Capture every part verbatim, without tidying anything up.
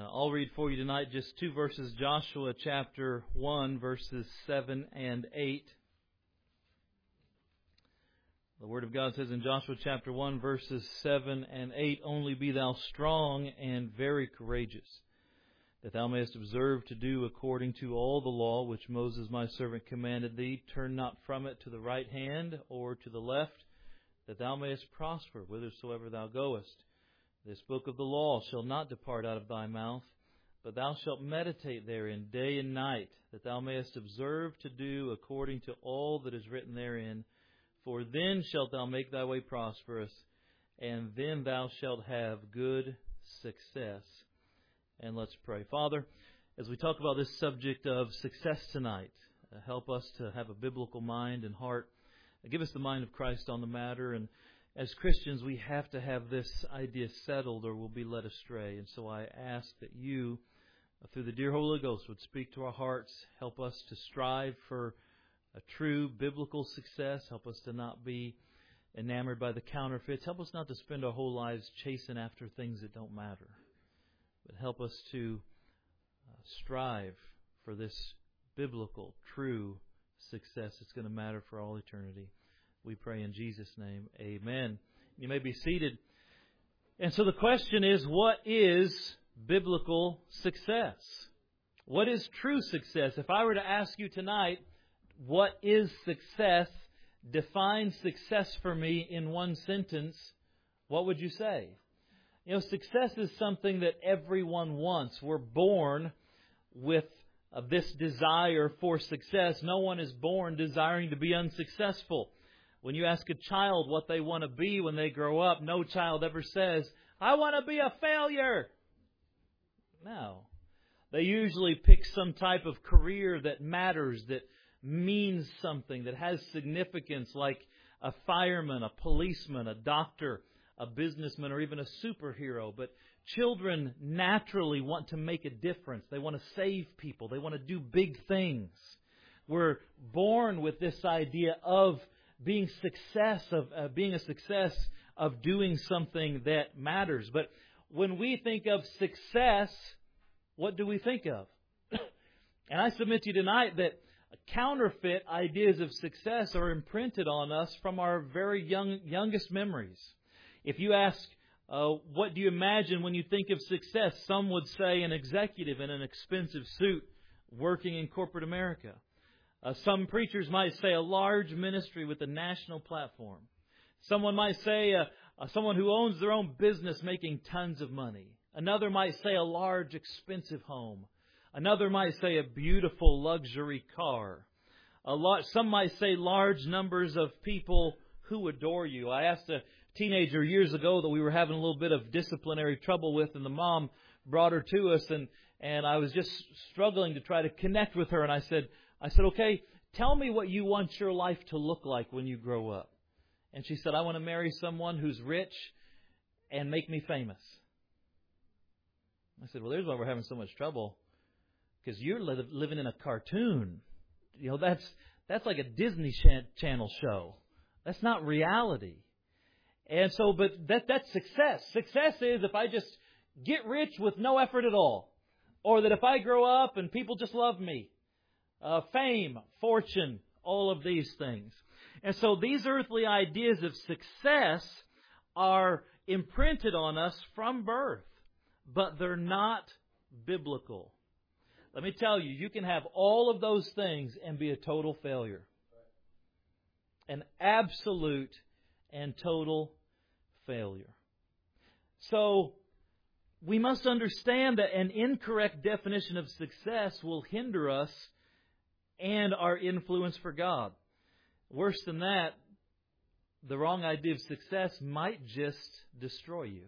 Uh, I'll read for you tonight just two verses, Joshua chapter one, verses seven and eight. The Word of God says in Joshua chapter one, verses seven and eight, "Only be thou strong and very courageous, that thou mayest observe to do according to all the law which Moses my servant commanded thee. Turn not from it to the right hand or to the left, that thou mayest prosper whithersoever thou goest. This book of the law shall not depart out of thy mouth, but thou shalt meditate therein day and night, that thou mayest observe to do according to all that is written therein. For then shalt thou make thy way prosperous, and then thou shalt have good success." And let's pray. Father, as we talk about this subject of success tonight, uh, help us to have a biblical mind and heart. Uh, give us the mind of Christ on the matter. And as Christians, we have to have this idea settled or we'll be led astray. And so I ask that you, uh, through the dear Holy Ghost, would speak to our hearts. Help us to strive for a true biblical success. Help us to not be enamored by the counterfeits. Help us not to spend our whole lives chasing after things that don't matter. But help us to uh, strive for this biblical, true success that's going to matter for all eternity. We pray in Jesus' name. Amen. You may be seated. And so the question is, what is biblical success? What is true success? If I were to ask you tonight, what is success? Define success for me in one sentence, what would you say? You know, success is something that everyone wants. We're born with uh, this desire for success. No one is born desiring to be unsuccessful. When you ask a child what they want to be when they grow up, no child ever says, "I want to be a failure." No. They usually pick some type of career that matters, that means something, that has significance, like a fireman, a policeman, a doctor, a businessman, or even a superhero. But children naturally want to make a difference. They want to save people. They want to do big things. We're born with this idea of being success, of uh, being a success, of doing something that matters. But when we think of success, what do we think of? And I submit to you tonight that counterfeit ideas of success are imprinted on us from our very young youngest memories. If you ask, uh, what do you imagine when you think of success? Some would say an executive in an expensive suit working in corporate America. Uh, some preachers might say a large ministry with a national platform. Someone might say uh, uh, someone who owns their own business making tons of money. Another might say a large, expensive home. Another might say a beautiful luxury car. A lot, some might say large numbers of people who adore you. I asked a teenager years ago that we were having a little bit of disciplinary trouble with, and the mom brought her to us, and, and I was just struggling to try to connect with her. And I said, I said, "Okay, tell me what you want your life to look like when you grow up." And she said, "I want to marry someone who's rich and make me famous." I said, "Well, there's why we're having so much trouble. Because you're li- living in a cartoon. You know, that's that's like a Disney Channel show. That's not reality." And so, but that that's success. Success is if I just get rich with no effort at all. Or that if I grow up and people just love me. Uh, fame, fortune, all of these things. And so these earthly ideas of success are imprinted on us from birth. But they're not biblical. Let me tell you, you can have all of those things and be a total failure. An absolute and total failure. So, we must understand that an incorrect definition of success will hinder us and our influence for God. Worse than that, the wrong idea of success might just destroy you.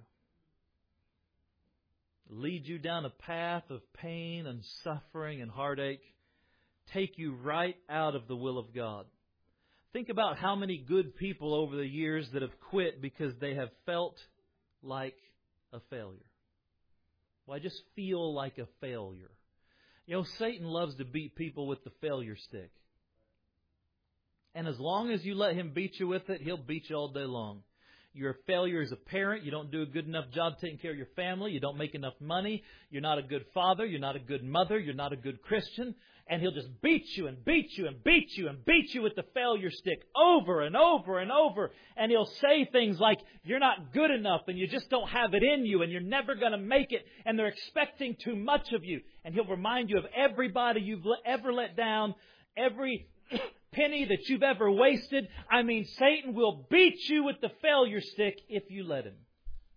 Lead you down a path of pain and suffering and heartache, take you right out of the will of God. Think about how many good people over the years that have quit because they have felt like a failure. Well, I just feel like a failure. You know, Satan loves to beat people with the failure stick. And as long as you let him beat you with it, he'll beat you all day long. You're a failure as a parent. You don't do a good enough job taking care of your family. You don't make enough money. You're not a good father. You're not a good mother. You're not a good Christian. And he'll just beat you and beat you and beat you and beat you with the failure stick over and over and over. And he'll say things like, you're not good enough and you just don't have it in you and you're never going to make it. And they're expecting too much of you. And he'll remind you of everybody you've ever let down, every penny that you've ever wasted. I mean, Satan will beat you with the failure stick if you let him.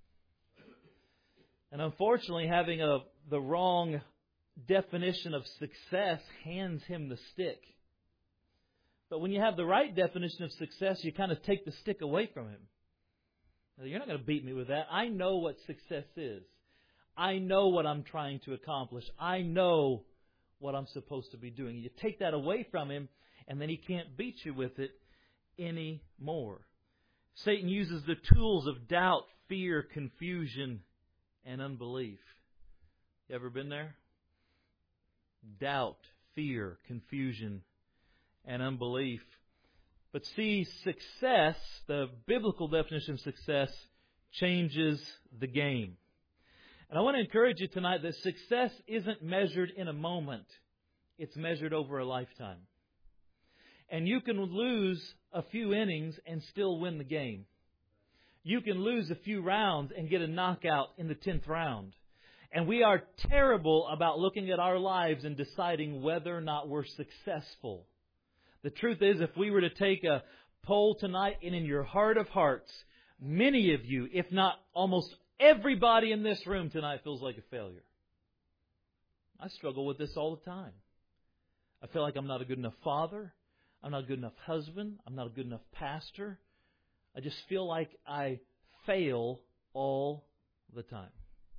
And unfortunately, having a the wrong definition of success hands him the stick. But when you have the right definition of success, you kind of take the stick away from him. You're not going to beat me with that. I know what success is. I know what I'm trying to accomplish. I know what I'm supposed to be doing. You take that away from him, and then he can't beat you with it anymore. Satan uses the tools of doubt, fear, confusion, and unbelief. You ever been there? Doubt, fear, confusion, and unbelief. But see, success, the biblical definition of success, changes the game. And I want to encourage you tonight that success isn't measured in a moment. It's measured over a lifetime. And you can lose a few innings and still win the game. You can lose a few rounds and get a knockout in the tenth round. And we are terrible about looking at our lives and deciding whether or not we're successful. The truth is, if we were to take a poll tonight, and in your heart of hearts, many of you, if not almost everybody in this room tonight, feels like a failure. I struggle with this all the time. I feel like I'm not a good enough father. I'm not a good enough husband. I'm not a good enough pastor. I just feel like I fail all the time.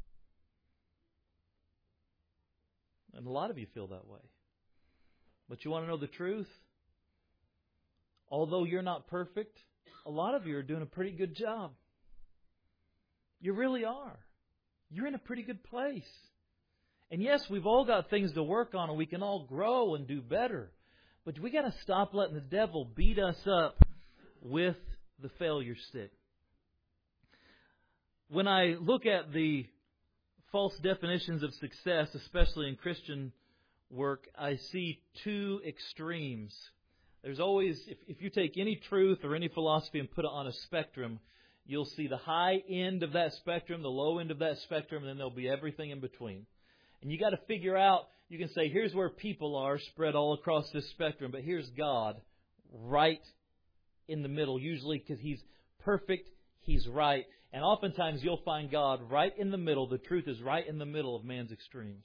And a lot of you feel that way. But you want to know the truth? Although you're not perfect, a lot of you are doing a pretty good job. You really are. You're in a pretty good place. And yes, we've all got things to work on and we can all grow and do better. But we got to stop letting the devil beat us up with the failure stick. When I look at the false definitions of success, especially in Christian work, I see two extremes. There's always, if, if you take any truth or any philosophy and put it on a spectrum, you'll see the high end of that spectrum, the low end of that spectrum, and then there'll be everything in between. And you got to figure out, you can say, here's where people are spread all across this spectrum, but here's God right in the middle, usually because He's perfect, He's right. And oftentimes you'll find God right in the middle. The truth is right in the middle of man's extremes.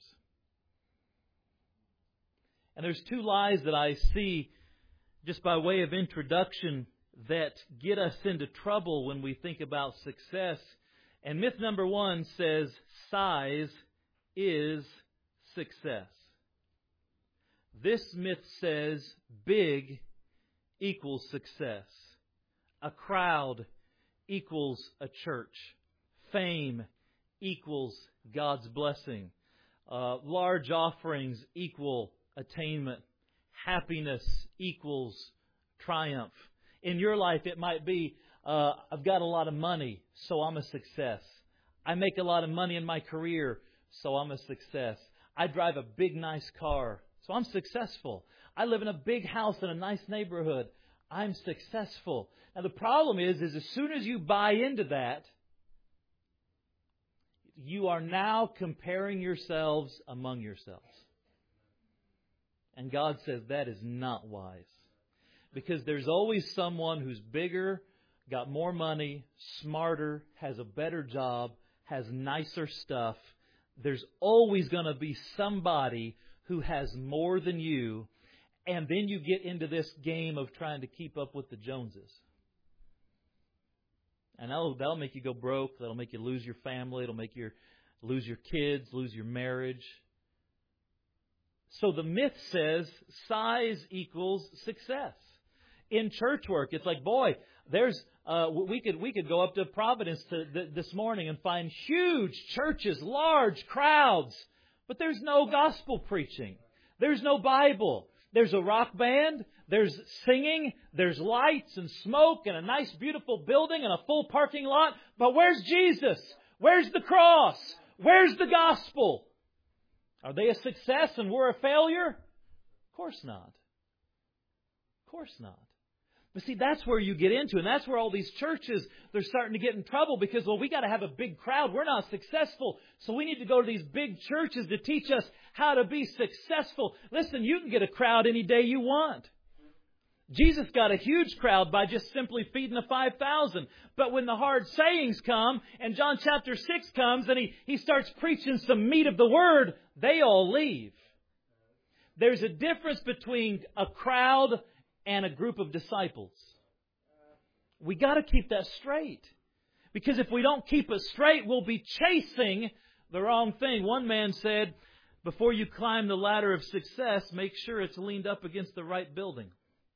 And there's two lies that I see just by way of introduction that get us into trouble when we think about success. And myth number one says size is success. This myth says big equals success. A crowd equals a church. Fame equals God's blessing. Uh, large offerings equal attainment. Happiness equals triumph. In your life, it might be, uh, I've got a lot of money, so I'm a success. I make a lot of money in my career, so I'm a success. I drive a big, nice car, so I'm successful. I live in a big house in a nice neighborhood. I'm successful. Now, the problem is, is as soon as you buy into that, you are now comparing yourselves among yourselves. And God says that is not wise. Because there's always someone who's bigger, got more money, smarter, has a better job, has nicer stuff. There's always going to be somebody who has more than you. And then you get into this game of trying to keep up with the Joneses. And that'll, that'll make you go broke. That'll make you lose your family. It'll make you lose your kids, lose your marriage. So the myth says size equals success. In church work, it's like, boy, there's uh, we could we could go up to Providence to, th- this morning and find huge churches, large crowds, but there's no gospel preaching. There's no Bible. There's a rock band, there's singing, there's lights and smoke and a nice beautiful building and a full parking lot. But where's Jesus? Where's the cross? Where's the gospel? Are they a success and we're a failure? Of course not. Of course not. But see, that's where you get into, and that's where all these churches, they're starting to get in trouble because, well, we got to have a big crowd. We're not successful, so we need to go to these big churches to teach us how to be successful. Listen, you can get a crowd any day you want. Jesus got a huge crowd by just simply feeding the five thousand. But when the hard sayings come, and John chapter six comes, and he, he starts preaching some meat of the Word, they all leave. There's a difference between a crowd and a group of disciples. We got to keep that straight. Because if we don't keep it straight, we'll be chasing the wrong thing. One man said, before you climb the ladder of success, make sure it's leaned up against the right building.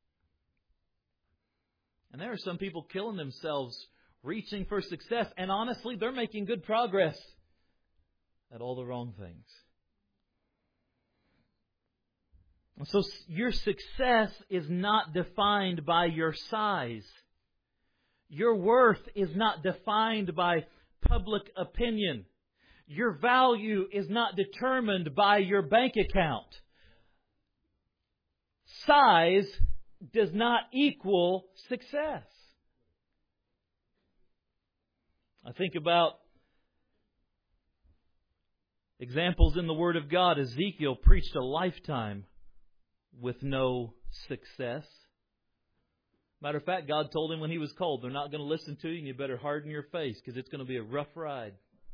And there are some people killing themselves, reaching for success. And honestly, they're making good progress at all the wrong things. So your success is not defined by your size. Your worth is not defined by public opinion. Your value is not determined by your bank account. Size does not equal success. I think about examples in the Word of God. Ezekiel preached a lifetime with no success. Matter of fact, God told him when he was cold, they're not going to listen to you and you better harden your face because it's going to be a rough ride.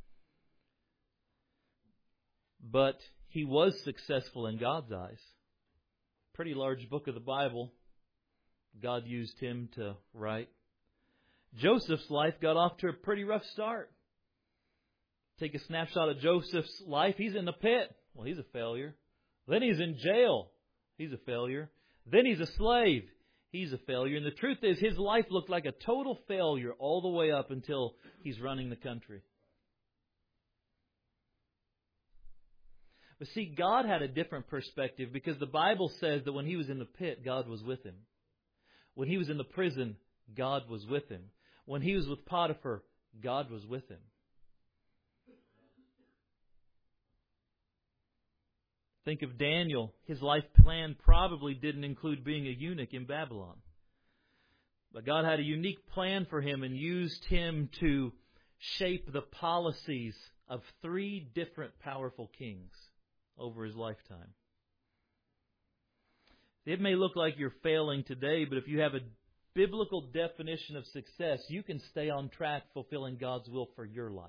But he was successful in God's eyes. Pretty large book of the Bible God used him to write. Joseph's life got off to a pretty rough start. Take a snapshot of Joseph's life. He's in the pit. Well, he's a failure. Then he's in jail. He's a failure. Then he's a slave. He's a failure. And the truth is, his life looked like a total failure all the way up until he's running the country. But see, God had a different perspective because the Bible says that when he was in the pit, God was with him. When he was in the prison, God was with him. When he was with Potiphar, God was with him. Think of Daniel. His life plan probably didn't include being a eunuch in Babylon. But God had a unique plan for him and used him to shape the policies of three different powerful kings over his lifetime. It may look like you're failing today, but if you have a biblical definition of success, you can stay on track fulfilling God's will for your life.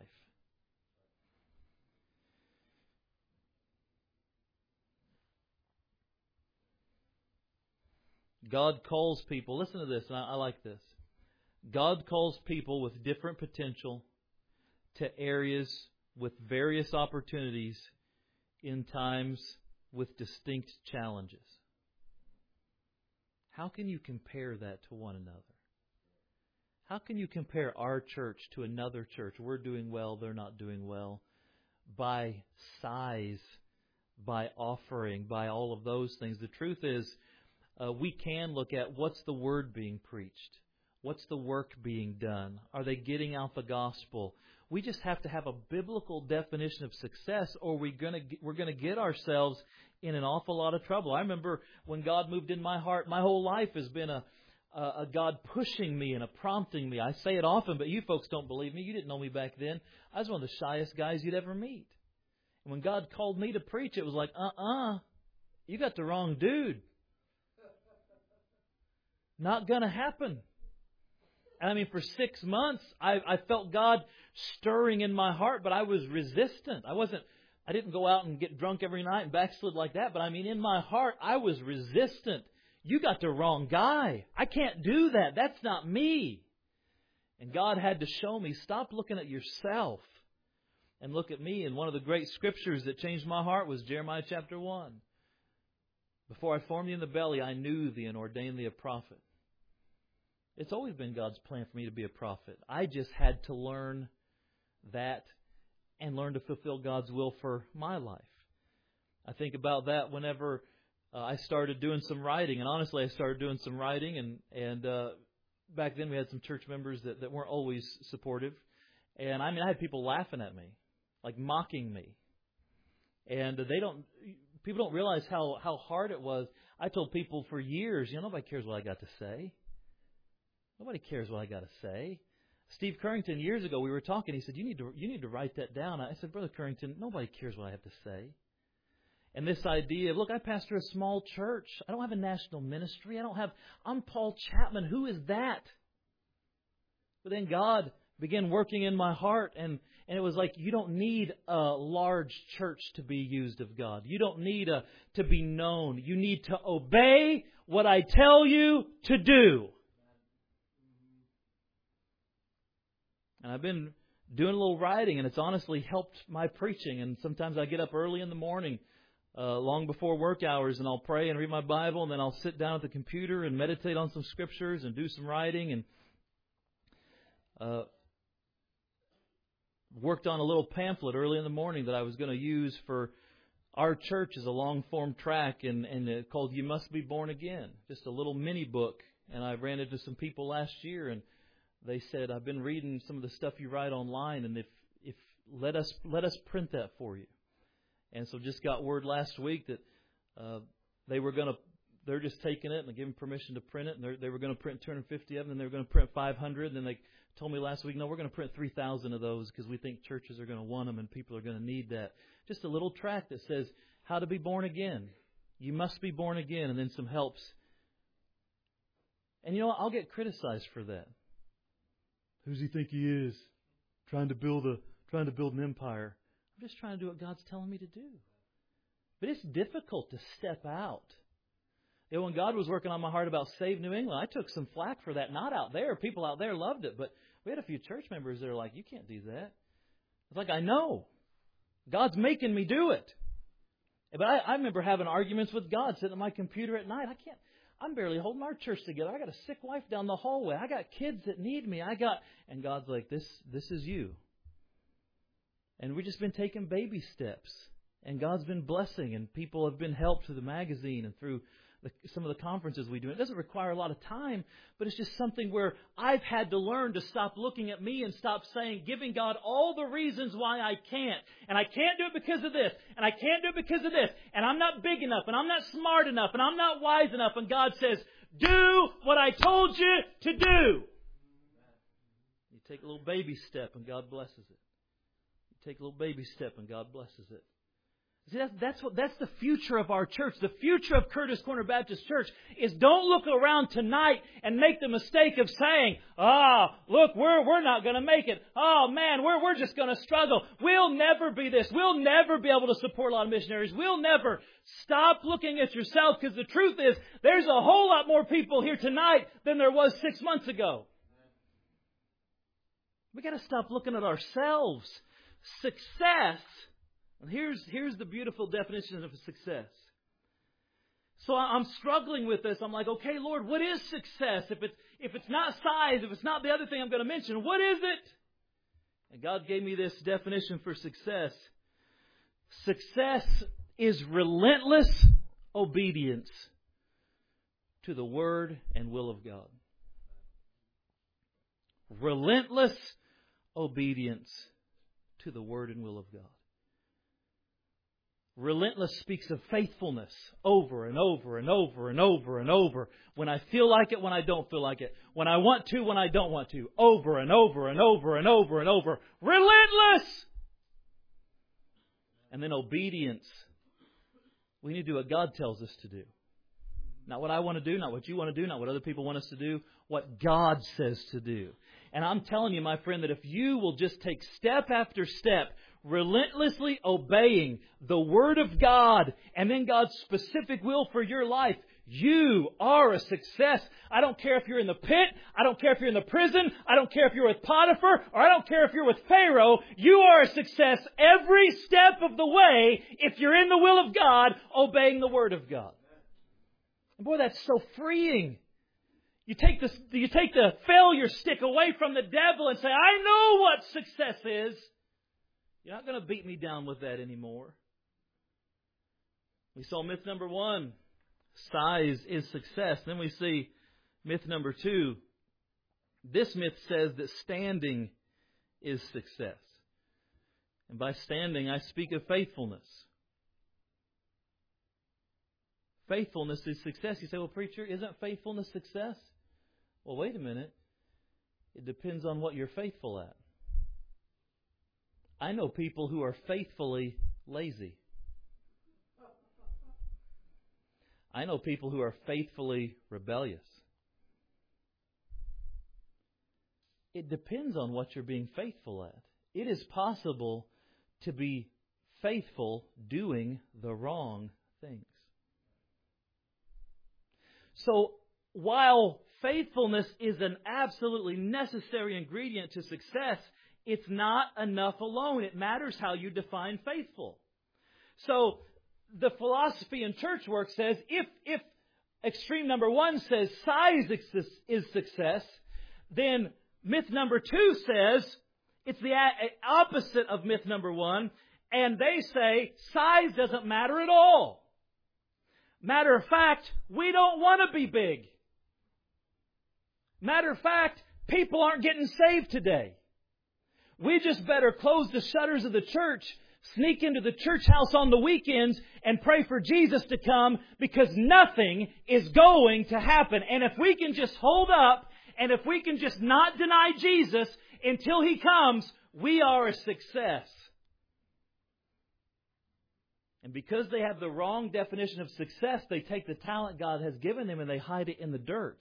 God calls people, listen to this, and I, I like this. God calls people with different potential to areas with various opportunities in times with distinct challenges. How can you compare that to one another? How can you compare our church to another church? We're doing well, they're not doing well. By size, by offering, by all of those things. The truth is, uh, we can look at what's the word being preached? What's the work being done? Are they getting out the gospel? We just have to have a biblical definition of success, or we're going to we're going to get ourselves in an awful lot of trouble. I remember when God moved in my heart, my whole life has been a, a, a God pushing me and a prompting me. I say it often, but you folks don't believe me. You didn't know me back then. I was one of the shyest guys you'd ever meet. And when God called me to preach, it was like, uh-uh, you got the wrong dude. Not going to happen. And I mean, for six months, I, I felt God stirring in my heart, but I was resistant. I wasn't, I didn't go out and get drunk every night and backslid like that. But I mean, in my heart, I was resistant. You got the wrong guy. I can't do that. That's not me. And God had to show me, stop looking at yourself and look at me. And one of the great scriptures that changed my heart was Jeremiah chapter one. Before I formed you in the belly, I knew thee and ordained thee a prophet. It's always been God's plan for me to be a prophet. I just had to learn that and learn to fulfill God's will for my life. I think about that whenever uh, I started doing some writing. And honestly, I started doing some writing. And, and uh, back then we had some church members that, that weren't always supportive. And I mean, I had people laughing at me, like mocking me. And they don't, people don't realize how, how hard it was. I told people for years, you know, nobody cares what I got to say. Nobody cares what I got to say. Steve Currington, years ago, we were talking. He said, you need to you need to write that down. I said, Brother Currington, nobody cares what I have to say. And this idea of, look, I pastor a small church. I don't have a national ministry. I don't have, I'm Paul Chapman. Who is that? But then God began working in my heart, and, and it was like, you don't need a large church to be used of God. You don't need a, to be known. You need to obey what I tell you to do. And I've been doing a little writing, and it's honestly helped my preaching. And sometimes I get up early in the morning, uh, long before work hours, and I'll pray and read my Bible, and then I'll sit down at the computer and meditate on some scriptures and do some writing. And uh, worked on a little pamphlet early in the morning that I was going to use for our church as a long-form tract, and, and uh, called "You Must Be Born Again." Just a little mini book. And I ran into some people last year, and they said, I've been reading some of the stuff you write online, and if if let us let us print that for you. And so just got word last week that uh, they were going to, they're just taking it and giving permission to print it, and they were going to print two hundred fifty of them, and they were going to print five hundred, and then they told me last week, no, we're going to print three thousand of those because we think churches are going to want them and people are going to need that. Just a little tract that says how to be born again. You must be born again, and then some helps. And you know what? I'll get criticized for that. Who does he think he is? Trying to build a trying to build an empire. I'm just trying to do what God's telling me to do. But it's difficult to step out. You know, when God was working on my heart about Save New England, I took some flack for that. Not out there. People out there loved it. But we had a few church members that are like, you can't do that. It's like, I know. God's making me do it. But I, I remember having arguments with God sitting at my computer at night. I can't. I'm barely holding our church together. I got a sick wife down the hallway. I got kids that need me. I got, and God's like, this, this is you. And we've just been taking baby steps. And God's been blessing, and people have been helped through the magazine and through the, some of the conferences we do. It doesn't require a lot of time, but it's just something where I've had to learn to stop looking at me and stop saying, giving God all the reasons why I can't. And I can't do it because of this, and I can't do it because of this, and I'm not big enough, and I'm not smart enough, and I'm not wise enough. And God says, do what I told you to do. You take a little baby step, and God blesses it. You take a little baby step, and God blesses it. See, that's, that's what that's the future of our church. The future of Curtis Corner Baptist Church is don't look around tonight and make the mistake of saying, "Ah, oh, look, we're we're not going to make it. Oh man, we're we're just going to struggle. We'll never be this. We'll never be able to support a lot of missionaries. We'll never." Stop looking at yourself, because the truth is there's a whole lot more people here tonight than there was six months ago. We got to stop looking at ourselves. Success. And here's, here's the beautiful definition of success. So I'm struggling with this. I'm like, okay, Lord, what is success? If it's, if it's not size, if it's not the other thing I'm going to mention, what is it? And God gave me this definition for success. Success is relentless obedience to the Word and will of God. Relentless obedience to the Word and will of God. Relentless speaks of faithfulness over and over and over and over and over. When I feel like it, when I don't feel like it. When I want to, when I don't want to. Over and over and over and over and over. Relentless! And then obedience. We need to do what God tells us to do. Not what I want to do, not what you want to do, not what other people want us to do. What God says to do. And I'm telling you, my friend, that if you will just take step after step, relentlessly obeying the Word of God and then God's specific will for your life, you are a success. I don't care if you're in the pit. I don't care if you're in the prison. I don't care if you're with Potiphar, or I don't care if you're with Pharaoh. You are a success every step of the way if you're in the will of God, obeying the Word of God. And boy, that's so freeing. You take the, you take the failure stick away from the devil and say, I know what success is. You're not going to beat me down with that anymore. We saw myth number one. size is success. Then we see myth number two. This myth says that standing is success. And by standing, I speak of faithfulness. Faithfulness is success. You say, well, preacher, isn't faithfulness success? Well, wait a minute. It depends on what you're faithful at. I know people who are faithfully lazy. I know people who are faithfully rebellious. It depends on what you're being faithful at. It is possible to be faithful doing the wrong things. So, while faithfulness is an absolutely necessary ingredient to success, it's not enough alone. It matters how you define faithful. So, the philosophy in church work says if, if extreme number one says size is success, then myth number two says it's the opposite of myth number one, and they say size doesn't matter at all. Matter of fact, we don't want to be big. Matter of fact, people aren't getting saved today. We just better close the shutters of the church, sneak into the church house on the weekends, and pray for Jesus to come, because nothing is going to happen. And if we can just hold up, and if we can just not deny Jesus until He comes, we are a success. And because they have the wrong definition of success, they take the talent God has given them and they hide it in the dirt.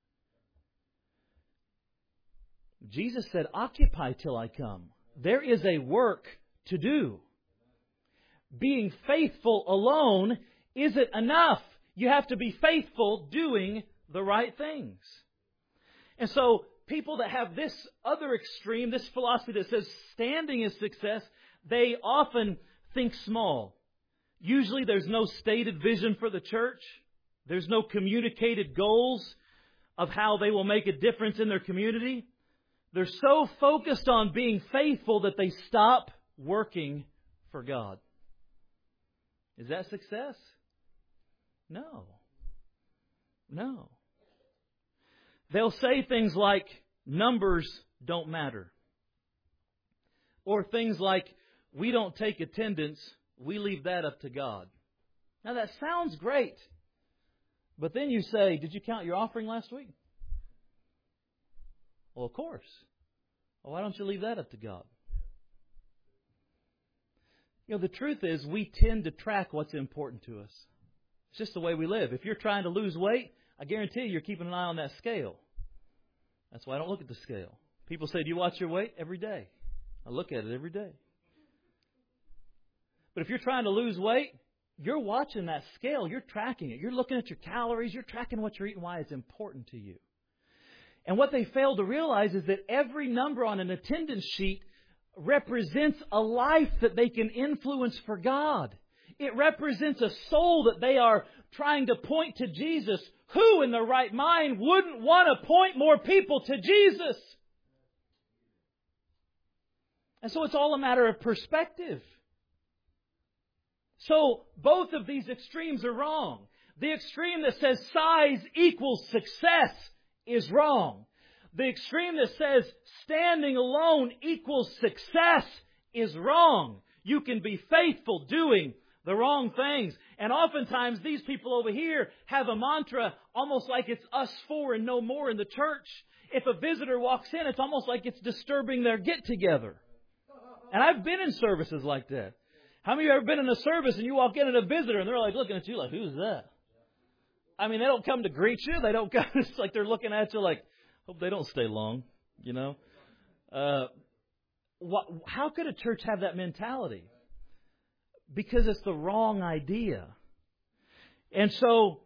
Jesus said, occupy till I come. There is a work to do. Being faithful alone isn't enough. You have to be faithful doing the right things. And so people that have this other extreme, this philosophy that says standing is success, they often think small. Usually there's no stated vision for the church. There's no communicated goals of how they will make a difference in their community. They're so focused on being faithful that they stop working for God. Is that success? No. No. They'll say things like, numbers don't matter. Or things like, we don't take attendance, we leave that up to God. Now that sounds great. But then you say, did you count your offering last week? Well, of course. Well, why don't you leave that up to God? You know, the truth is we tend to track what's important to us. It's just the way we live. If you're trying to lose weight, I guarantee you you're keeping an eye on that scale. That's why I don't look at the scale. People say, do you watch your weight? Every day. I look at it every day. But if you're trying to lose weight, you're watching that scale. You're tracking it. You're looking at your calories. You're tracking what you're eating, why it's important to you. And what they fail to realize is that every number on an attendance sheet represents a life that they can influence for God. It represents a soul that they are trying to point to Jesus. Who in their right mind wouldn't want to point more people to Jesus? And so it's all a matter of perspective. So both of these extremes are wrong. The extreme that says size equals success is wrong. The extreme that says standing alone equals success is wrong. You can be faithful doing the wrong things. And oftentimes these people over here have a mantra almost like it's us four and no more in the church. If a visitor walks in, it's almost like it's disturbing their get-together. And I've been in services like that. How many of you have ever been in a service and you walk in at a visitor and they're like looking at you like, who's that? I mean, they don't come to greet you. They don't come. It's like they're looking at you like, hope they don't stay long, you know. Uh, what, how could a church have that mentality? Because it's the wrong idea. And so,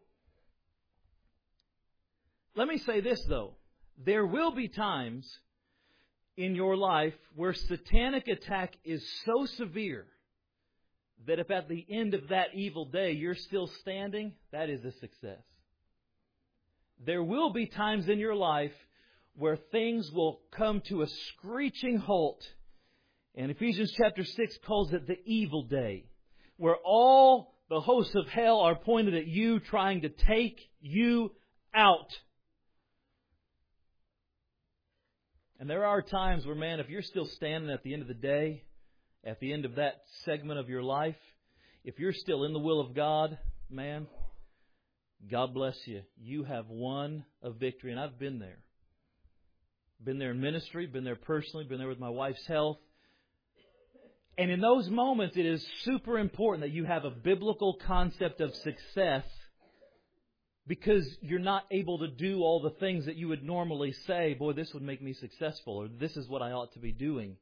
let me say this though. There will be times in your life where satanic attack is so severe that if at the end of that evil day you're still standing, that is a success. There will be times in your life where things will come to a screeching halt. And Ephesians chapter six calls it the evil day, where all The hosts of hell are pointed at you, trying to take you out. And there are times where, man, if you're still standing at the end of the day, at the end of that segment of your life, if you're still in the will of God, man, God bless you. You have won a victory. And I've been there. Been there in ministry, been there personally, been there with my wife's health. And in those moments, it is super important that you have a biblical concept of success, because you're not able to do all the things that you would normally say, boy, this would make me successful, or this is what I ought to be doing.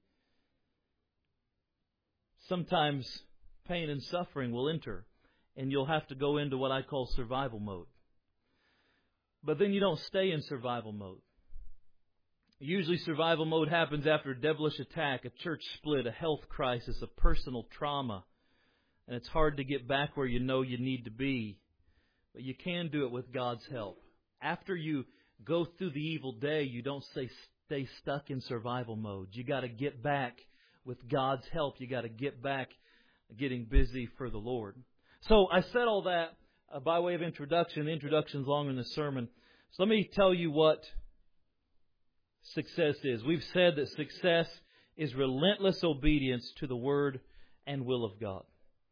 Sometimes pain and suffering will enter, and you'll have to go into what I call survival mode. But then you don't stay in survival mode. Usually survival mode happens after a devilish attack, a church split, a health crisis, a personal trauma. And it's hard to get back where you know you need to be. But you can do it with God's help. After you go through the evil day, you don't stay, stay stuck in survival mode. You got to get back with God's help. You got to get back getting busy for the Lord. So I said all that uh, by way of introduction. The introduction's longer than the sermon. So let me tell you what success is. We've said that success is relentless obedience to the Word and will of God.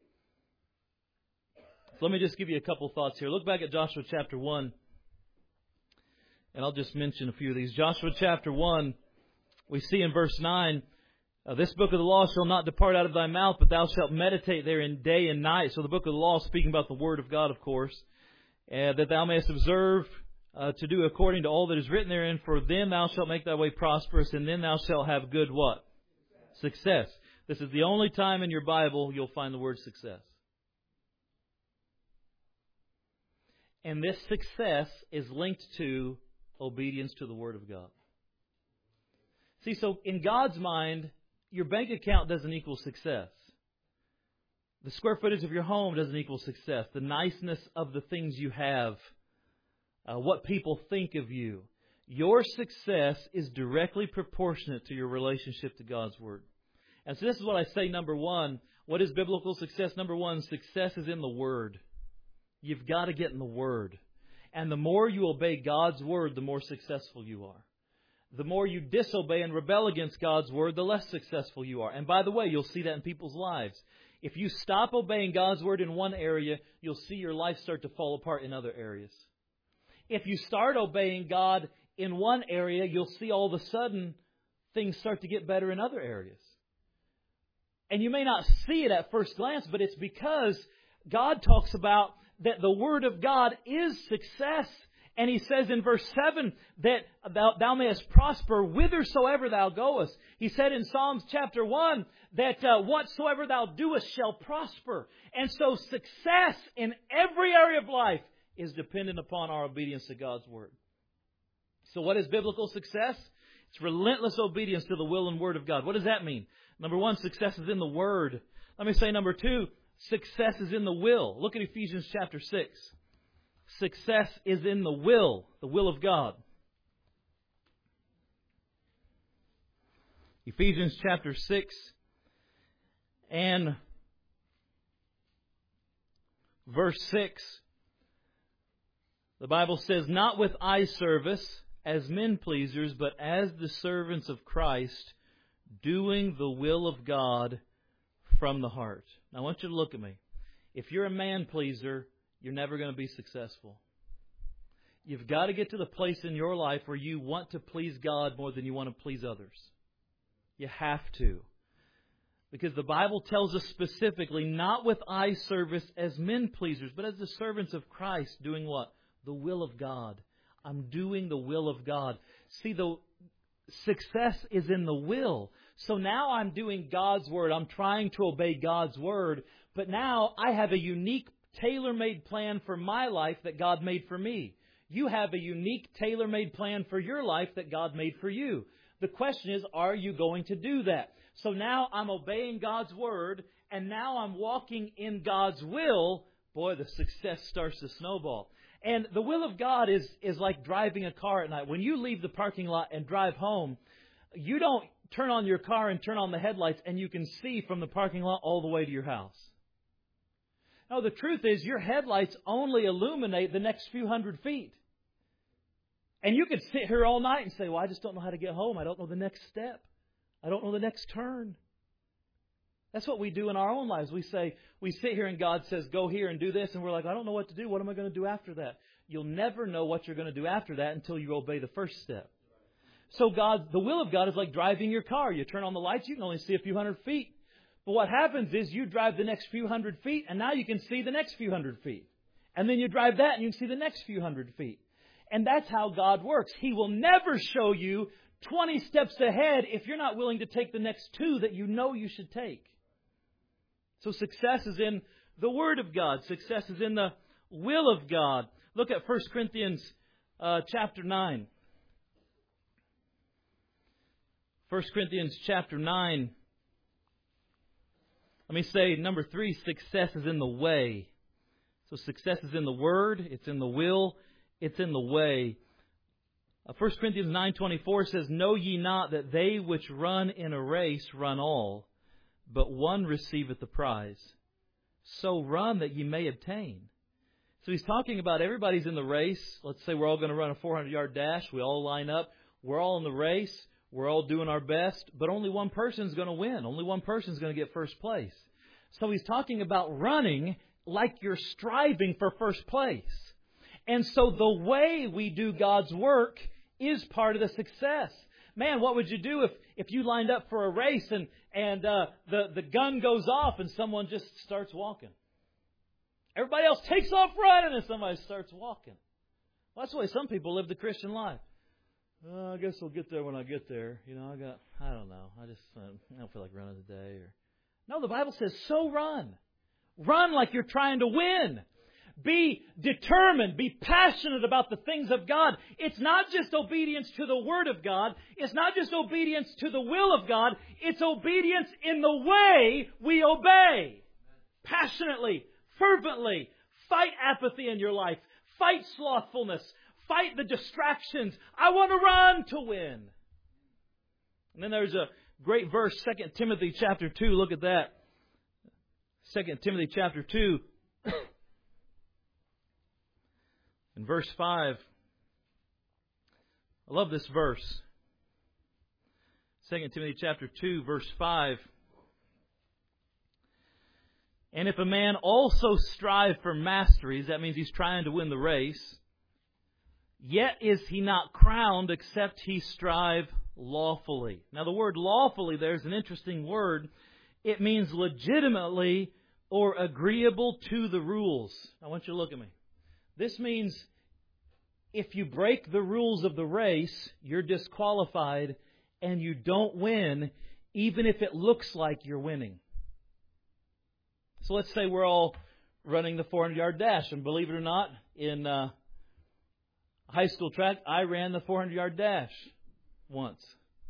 So let me just give you a couple thoughts here. Look back at Joshua chapter one, and I'll just mention a few of these. Joshua chapter one, we see in verse nine, uh, this book of the law shall not depart out of thy mouth, but thou shalt meditate therein day and night. So the book of the law is speaking about the Word of God, of course, uh, that thou mayest observe Uh, to do according to all that is written therein, for then thou shalt make thy way prosperous, and then thou shalt have good what? Success. This is the only time in your Bible you'll find the word success. And this success is linked to obedience to the Word of God. See, so in God's mind, your bank account doesn't equal success. The square footage of your home doesn't equal success. The niceness of the things you have, Uh, what people think of you. Your success is directly proportionate to your relationship to God's Word. And so this is what I say, number one. What is biblical success? Number one, success is in the Word. You've got to get in the Word. And the more you obey God's Word, the more successful you are. The more you disobey and rebel against God's Word, the less successful you are. And by the way, you'll see that in people's lives. If you stop obeying God's Word in one area, you'll see your life start to fall apart in other areas. If you start obeying God in one area, you'll see all of a sudden things start to get better in other areas. And you may not see it at first glance, but it's because God talks about that the Word of God is success. And He says in verse seven that thou, thou mayest prosper whithersoever thou goest. He said in Psalms chapter one that uh, whatsoever thou doest shall prosper. And so success in every area of life is dependent upon our obedience to God's Word. So what is biblical success? It's relentless obedience to the will and Word of God. What does that mean? Number one, success is in the Word. Let me say number two, success is in the will. Look at Ephesians chapter six. Success is in the will, the will of God. Ephesians chapter six and verse six. The Bible says, not with eye service as men pleasers, but as the servants of Christ, doing the will of God from the heart. Now I want you to look at me. If you're a man pleaser, you're never going to be successful. You've got to get to the place in your life where you want to please God more than you want to please others. You have to. Because the Bible tells us specifically, not with eye service as men pleasers, but as the servants of Christ, doing what? The will of God. I'm doing the will of God. See, the success is in the will. So now I'm doing God's Word. I'm trying to obey God's Word. But now I have a unique, tailor-made plan for my life that God made for me. You have a unique, tailor-made plan for your life that God made for you. The question is, are you going to do that? So now I'm obeying God's Word, and now I'm walking in God's will. Boy, the success starts to snowball. And the will of God is, is like driving a car at night. When you leave the parking lot and drive home, you don't turn on your car and turn on the headlights and you can see from the parking lot all the way to your house. No, the truth is your headlights only illuminate the next few hundred feet. And you could sit here all night and say, well, I just don't know how to get home. I don't know the next step. I don't know the next turn. That's what we do in our own lives. We say, we sit here and God says, go here and do this. And we're like, I don't know what to do. What am I going to do after that? You'll never know what you're going to do after that until you obey the first step. So God, the will of God is like driving your car. You turn on the lights, you can only see a few hundred feet. But what happens is you drive the next few hundred feet, and now you can see the next few hundred feet. And then you drive that, and you can see the next few hundred feet. And that's how God works. He will never show you twenty steps ahead if you're not willing to take the next two that you know you should take. So success is in the Word of God. Success is in the will of God. Look at First Corinthians uh, chapter nine. First Corinthians chapter nine. Let me say, number three, success is in the way. So success is in the Word, it's in the will, it's in the way. Uh, First Corinthians nine twenty-four says, know ye not that they which run in a race run all, but one receiveth the prize. So run that ye may obtain. So he's talking about everybody's in the race. Let's say we're all going to run a four hundred yard dash. We all line up. We're all in the race. We're all doing our best. But only one person's going to win. Only one person's going to get first place. So he's talking about running like you're striving for first place. And so the way we do God's work is part of the success. Man, what would you do if, if you lined up for a race and, and uh, the, the gun goes off and someone just starts walking? Everybody else takes off running and somebody starts walking. Well, that's the way some people live the Christian life. Oh, I guess we'll get there when I get there. You know, I got, I don't know. I just uh, I don't feel like running today. Or No, the Bible says, so run. Run like you're trying to win. Be determined. Be passionate about the things of God. It's not just obedience to the Word of God. It's not just obedience to the will of God. It's obedience in the way we obey. Passionately, fervently. Fight apathy in your life. Fight slothfulness. Fight the distractions. I want to run to win. And then there's a great verse, Second Timothy chapter two. Look at that. Second Timothy chapter two. In verse five. I love this verse. Second Timothy chapter two, verse five. And if a man also strive for masteries, that means he's trying to win the race, yet is he not crowned except he strive lawfully. Now the word lawfully there is an interesting word. It means legitimately or agreeable to the rules. I want you to look at me. This means if you break the rules of the race, you're disqualified and you don't win, even if it looks like you're winning. So let's say we're all running the four hundred yard dash, and believe it or not, in uh, high school track, I ran the four hundred yard dash once.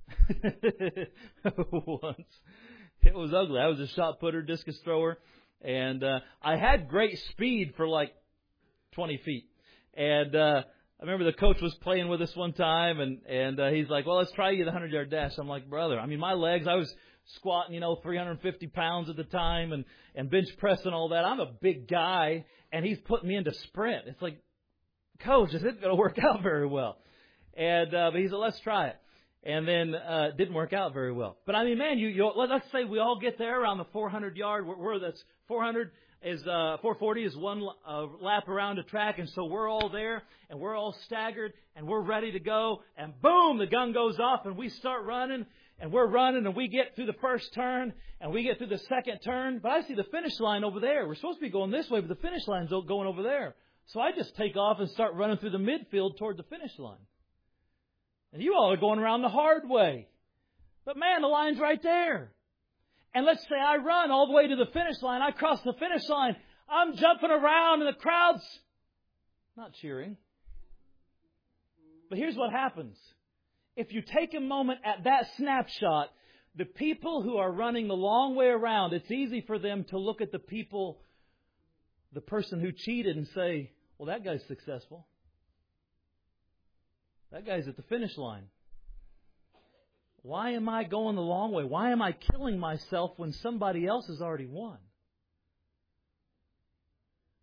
once. It was ugly. I was a shot putter, discus thrower, and uh, I had great speed for like twenty feet. And uh, I remember the coach was playing with us one time, and, and uh, he's like, well, let's try you the one hundred yard dash. I'm like, brother, I mean, my legs, I was squatting, you know, three hundred fifty pounds at the time and, and bench pressing all that. I'm a big guy, and he's putting me into sprint. It's like, coach, is it going to work out very well? And uh, but he said, let's try it. And then uh, it didn't work out very well. But I mean, man, you, you let's say we all get there around the four hundred yard. Where, where that's four hundred is uh, four forty is one uh, lap around a track, and so we're all there, and we're all staggered, and we're ready to go. And boom, the gun goes off, and we start running, and we're running, and we get through the first turn, and we get through the second turn. But I see the finish line over there. We're supposed to be going this way, but the finish line's going over there. So I just take off and start running through the midfield toward the finish line. And you all are going around the hard way. But man, the line's right there. And let's say I run all the way to the finish line. I cross the finish line. I'm jumping around and the crowd's not cheering. But here's what happens. If you take a moment at that snapshot, the people who are running the long way around, it's easy for them to look at the people, the person who cheated, and say, well, that guy's successful. That guy's at the finish line. Why am I going the long way? Why am I killing myself when somebody else has already won?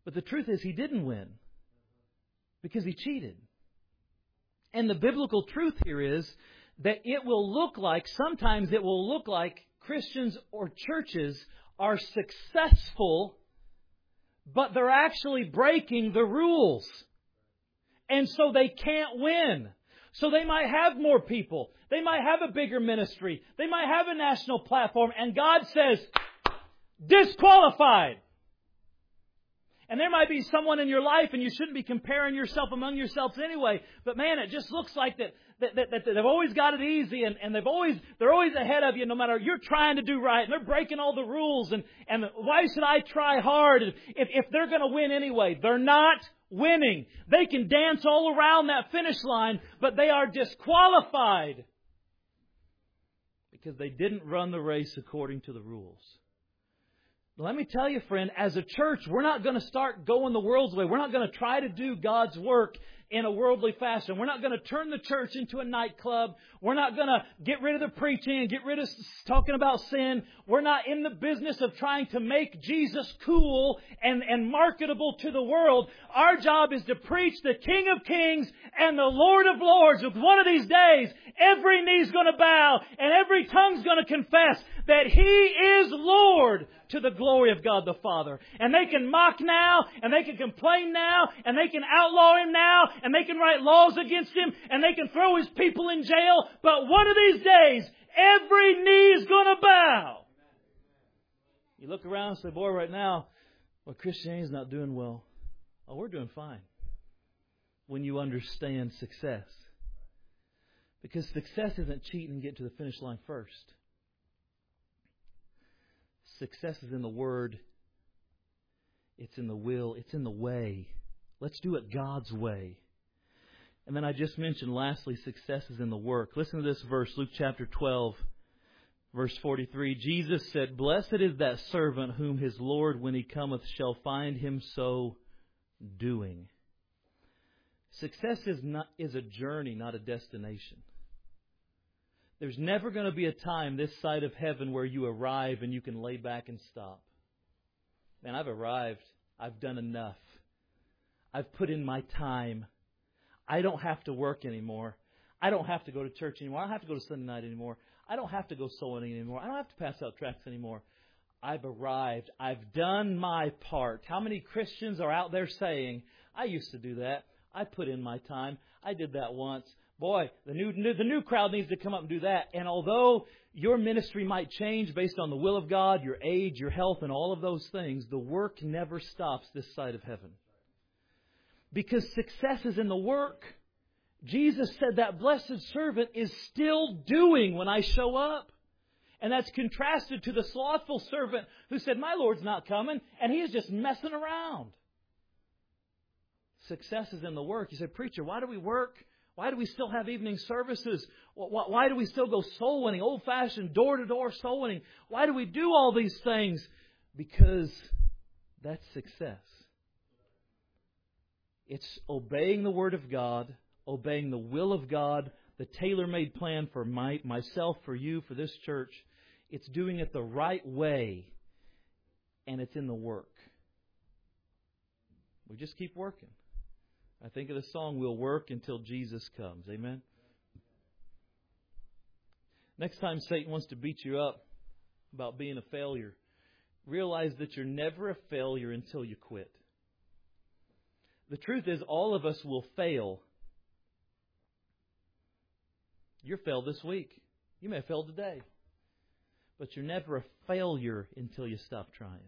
But the truth is he didn't win because he cheated. And the biblical truth here is that it will look like, sometimes it will look like Christians or churches are successful, but they're actually breaking the rules. And so they can't win. So they might have more people. They might have a bigger ministry. They might have a national platform. And God says, disqualified. And there might be someone in your life, and you shouldn't be comparing yourself among yourselves anyway. But man, it just looks like that, that, that, that they've always got it easy, and, and they've always, they're always ahead of you no matter, you're trying to do right, and they're breaking all the rules, and, and why should I try hard if, if they're going to win anyway? They're not winning. They can dance all around that finish line, but they are disqualified because they didn't run the race according to the rules. Let me tell you, friend, as a church, we're not going to start going the world's way. We're not going to try to do God's work in a worldly fashion. We're not going to turn the church into a nightclub. We're not going to get rid of the preaching and get rid of talking about sin. We're not in the business of trying to make Jesus cool and, and marketable to the world. Our job is to preach the King of Kings and the Lord of Lords. With one of these days, every knee's going to bow and every tongue's going to confess that He is Lord, to the glory of God the Father. And they can mock now, and they can complain now, and they can outlaw Him now, and they can write laws against Him, and they can throw His people in jail. But one of these days, every knee is going to bow. You look around and say, boy, right now, well, Christianity's not doing well. Oh, we're doing fine. When you understand success. Because success isn't cheating and getting to the finish line first. Success is in the Word. It's in the will. It's in the way. Let's do it God's way. And then I just mentioned, lastly, success is in the work. Listen to this verse, Luke chapter twelve, verse forty-three. Jesus said, "Blessed is that servant whom his Lord, when he cometh, shall find him so doing." Success is not is a journey, not a destination. There's never going to be a time this side of heaven where you arrive and you can lay back and stop. Man, I've arrived. I've done enough. I've put in my time. I don't have to work anymore. I don't have to go to church anymore. I don't have to go to Sunday night anymore. I don't have to go soul winning anymore. I don't have to pass out tracts anymore. I've arrived. I've done my part. How many Christians are out there saying, I used to do that. I put in my time. I did that once. Boy, the new, new the new crowd needs to come up and do that. And although your ministry might change based on the will of God, your age, your health, and all of those things, the work never stops this side of heaven. Because success is in the work. Jesus said that blessed servant is still doing when I show up. And that's contrasted to the slothful servant who said, my Lord's not coming, and he is just messing around. Success is in the work. You say, preacher, why do we work? Why do we still have evening services? Why do we still go soul winning, old-fashioned, door-to-door soul winning? Why do we do all these things? Because that's success. It's obeying the Word of God, obeying the will of God, the tailor-made plan for my, myself, for you, for this church. It's doing it the right way, and it's in the work. We just keep working. I think of the song, we'll work until Jesus comes. Amen? Next time Satan wants to beat you up about being a failure, realize that you're never a failure until you quit. The truth is, all of us will fail. You're failed this week. You may have failed today. But you're never a failure until you stop trying.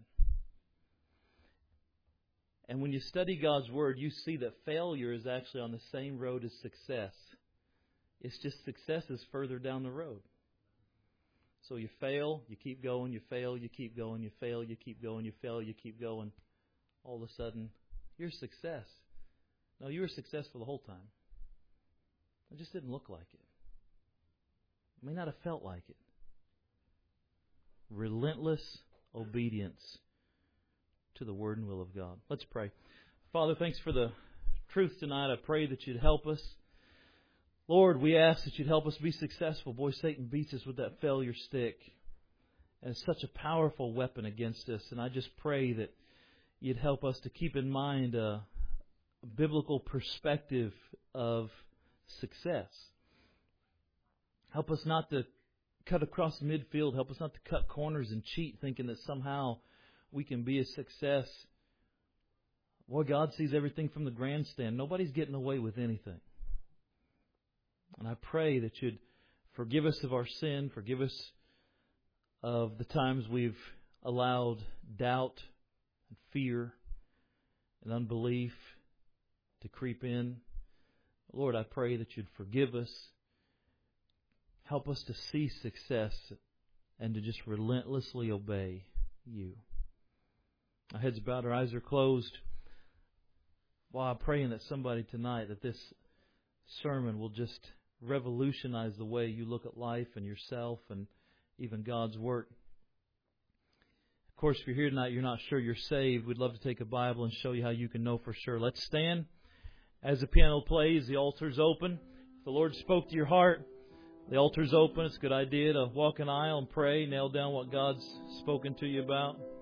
And when you study God's Word, you see that failure is actually on the same road as success. It's just success is further down the road. So you fail, you keep going, you fail, you keep going, you fail, you keep going, you fail, you keep going. All of a sudden, you're a success. No, you were successful the whole time. It just didn't look like it. It may not have felt like it. Relentless obedience to the Word and will of God. Let's pray. Father, thanks for the truth tonight. I pray that you'd help us. Lord, we ask that you'd help us be successful. Boy, Satan beats us with that failure stick. And it's such a powerful weapon against us. And I just pray that You'd help us to keep in mind a, a biblical perspective of success. Help us not to cut across midfield. Help us not to cut corners and cheat, thinking that somehow we can be a success. Boy, God sees everything from the grandstand. Nobody's getting away with anything. And I pray that You'd forgive us of our sin, forgive us of the times we've allowed doubt and fear and unbelief to creep in. Lord, I pray that You'd forgive us. Help us to see success and to just relentlessly obey You. Our heads bowed, our eyes are closed. Well, I'm praying that somebody tonight, that this sermon will just revolutionize the way you look at life and yourself and even God's work. Of course, if you're here tonight, you're not sure you're saved, we'd love to take a Bible and show you how you can know for sure. Let's stand. As the piano plays, the altar's open. If the Lord spoke to your heart, the altar's open. It's a good idea to walk an aisle and pray, nail down what God's spoken to you about.